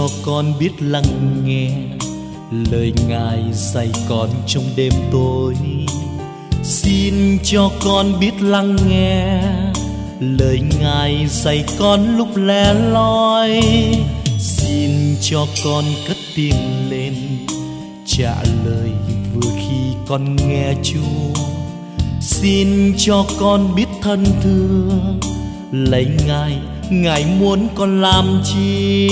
cho con biết lắng nghe lời Ngài dạy con trong đêm tối. Xin cho con biết lắng nghe lời Ngài dạy con lúc lẻ loi. Xin cho con cất tiếng lên trả lời vừa khi con nghe Chúa. Xin cho con biết thân thương lấy Ngài, Ngài muốn con làm chi.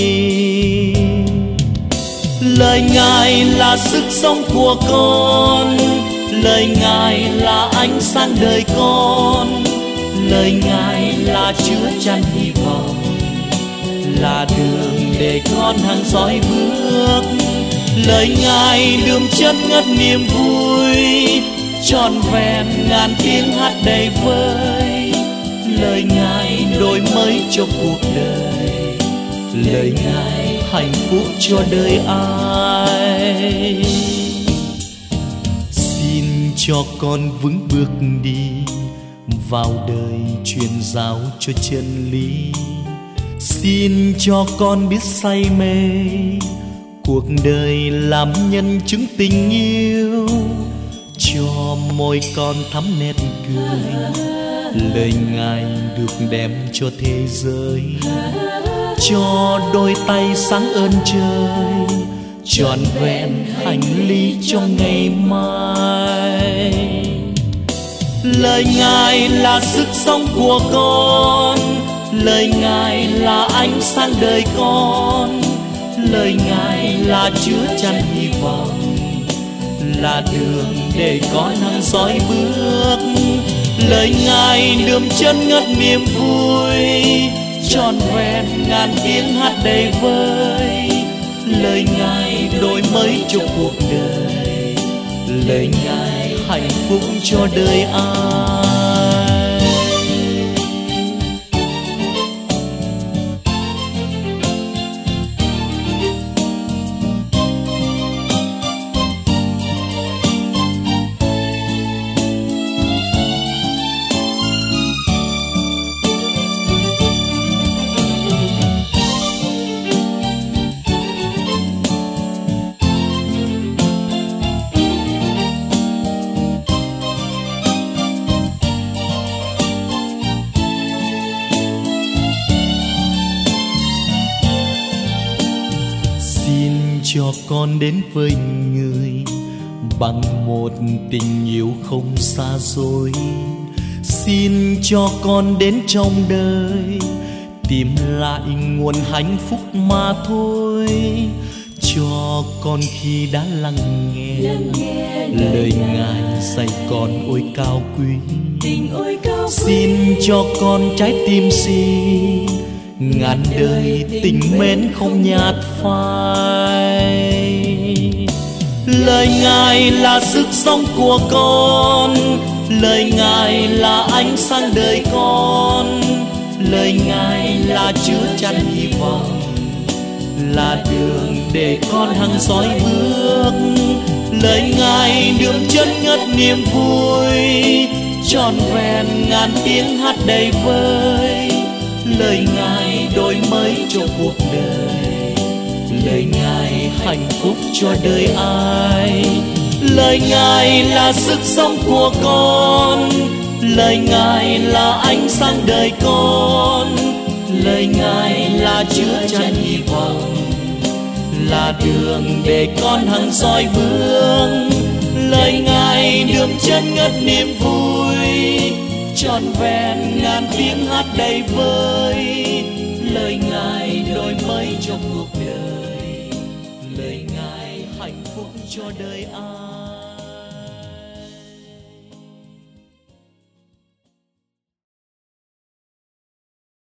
Lời Ngài là sức sống của con, lời Ngài là ánh sáng đời con, lời Ngài là chứa chan hy vọng, là đường để con hăng dõi bước. Lời Ngài đường chân ngất niềm vui, trọn vẹn ngàn tiếng hát đầy vơi. Lời Ngài đổi mới cho cuộc đời, lời Ngài hạnh phúc cho đời ai. Xin cho con vững bước đi vào đời truyền giáo cho chân lý. Xin cho con biết say mê cuộc đời làm nhân chứng tình yêu. Cho môi con thắm nét cười, lời Ngài được đem cho thế giới. Cho đôi tay sáng ơn trời, trọn vẹn hành lý cho ngày mai. Lời Ngài là sức sống của con, lời Ngài là ánh sáng đời con, lời Ngài là chứa chan hy vọng, là đường để con hăng dõi bước. Lời Ngài đượm chân ngất niềm vui, trọn vẹn ngàn tiếng hát đầy vơi. Lời Ngài đổi mới cho cuộc đời, lời Ngài hạnh phúc cho đời ai. Cho con đến với người bằng một tình yêu không xa xôi. Xin cho con đến trong đời tìm lại nguồn hạnh phúc mà thôi. Cho con khi đã lắng nghe lời Ngài dạy con ôi cao quý. Xin cho con trái tim xin ngàn đời tình mến không nhạt phai. Lời Ngài là sức sống của con, lời Ngài là ánh sáng đời con, lời Ngài là chứa chan hy vọng, là đường để con hăng dõi bước. Lời Ngài đượm chân ngất niềm vui, trọn vẹn ngàn tiếng hát đầy vơi. Lời Ngài đổi mới cho cuộc đời, lời Ngài hạnh phúc cho đời ai. Lời Ngài là sức sống của con, lời Ngài là ánh sáng đời con, lời Ngài là chứa chan hy vọng, là đường để con hăng dõi bước. Lời Ngài đượm chân ngất niềm vui, trọn vẹn ngàn tiếng hát đầy vơi. Lời Ngài đổi mới cho cuộc đời, lời Ngài hạnh phúc cho đời ai.